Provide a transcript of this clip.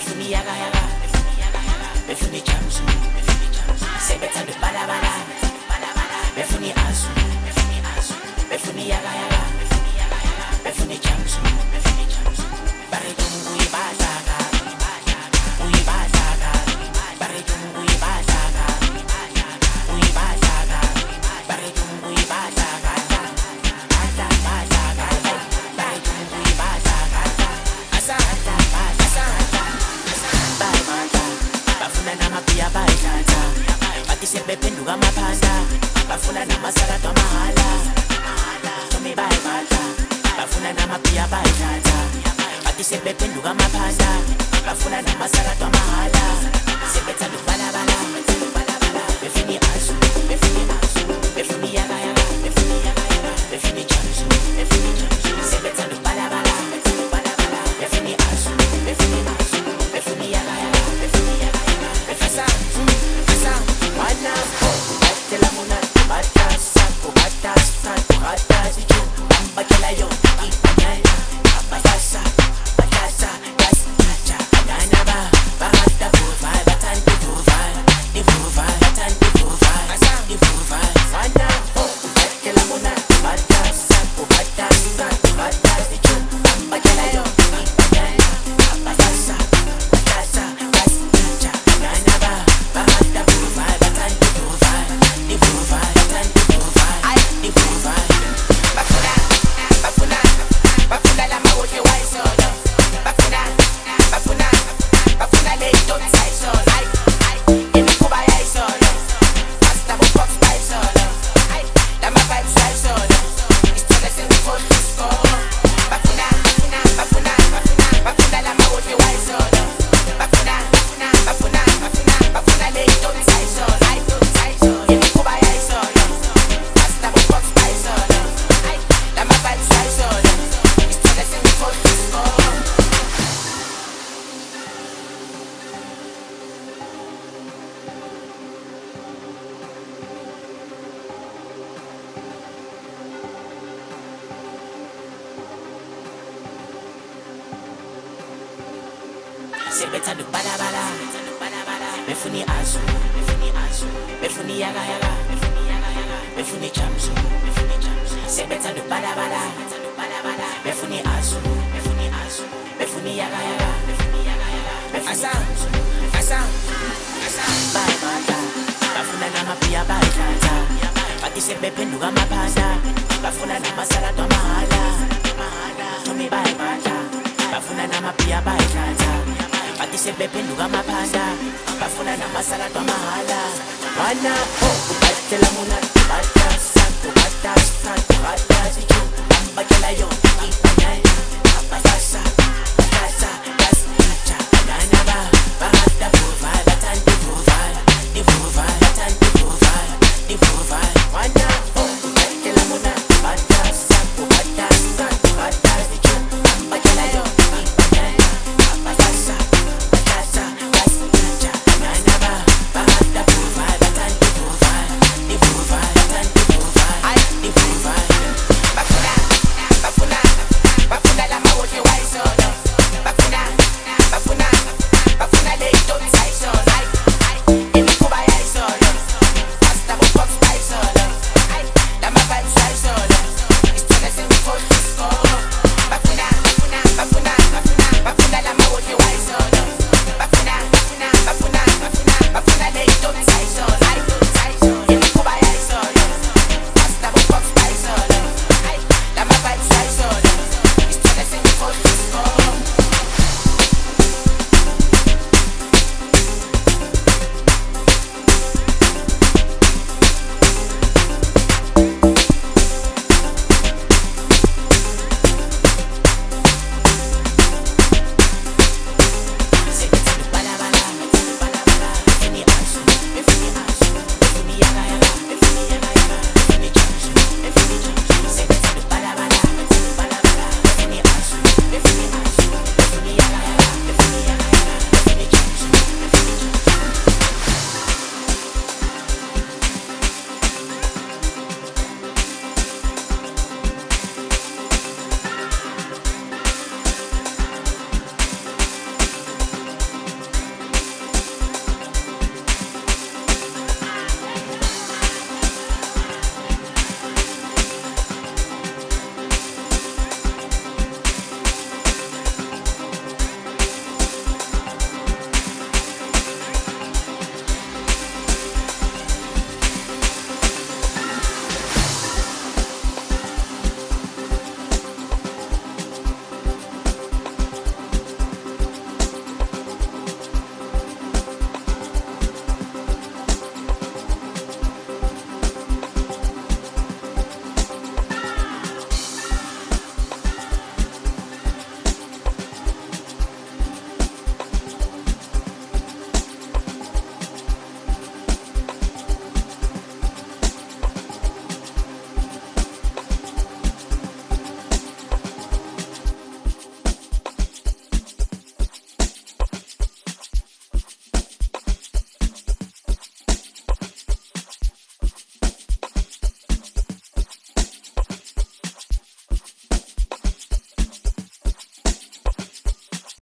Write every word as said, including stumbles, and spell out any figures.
befuni yaga yaga, befuni jamsu, sebetha de bala bala, befuni asu, befuni yaga yaga, befuni jamsu, baretum uyibasaka, uyibasaka, baretum uyibasaka, uyibasaka, baretum uyibasaka, ata basaka, baretum uyibasaka, asa ata basaka, bye mata, bafuna namapia bye tata, bathi sebephenduka amaphanda, bafuna namasala twamahala, Tommy bye mata, bafuna namapia bye tata, bathi sebephenduka amaphanda, bafuna namasala twamahala, sebetha bala bala, befuni asu, befuni asu, befuni yaga yaga, befuni yaga yaga, befuni jamsu, befuni jamsu, sebetha bala bala, befuni asu, befuni asu, befuni yaga yaga, befuni yaga yaga, befasa, asa, wana ho, batela muna, batasa, batasa, batasa, ju, bakela yo, ipanyana, batasa, batasa, gas, cha, nana ba, barata vuva, batandi vuva, di vuva, batandi vuva, asa, di vuva, wana ho, batela muna, batasa, batasa, batasa, ju, bakela yo, ipanyana, batasa, batasa, gas, cha, nana ba, barata vuva, batandi vuva, di vuva, batandi vuva, ay, di vuva, bafuna, bafuna, bafuna la mawote wa isolo, bafuna, bafuna, bafuna le don't say solo, ay, ay, imikuba ya isolo, hasta bu box by solo, ay, la ma vibe say solo, istole se we go to score, bafuna, bafuna, bafuna, bafuna la mawote wa isolo, bafuna, bafuna, bafuna, bafuna le don't say solo, ay, don't say solo, imikuba ya isolo, hasta bu box by solo, ay, la ma vibe say solo, istole se we go to score. Sebetha bala bala, befuni asu, befuni asu, befuni yaga yaga, befuni yaga yaga, befuni jamsu, befuni jamsu, sebetha bala bala, befuni asu, befuni asu, befuni yaga yaga, befuni yaga yaga, asa, asa, asa, bye mata, bafuna namapia bye tata, bathi sebephenduka amaphanda, bafuna namasala twamahala, Tommy bye mata, bafuna namapia bye tata, bathi sebephenduka amaphanda, bafuna namasala twamahala, wana ho, batela muna, batela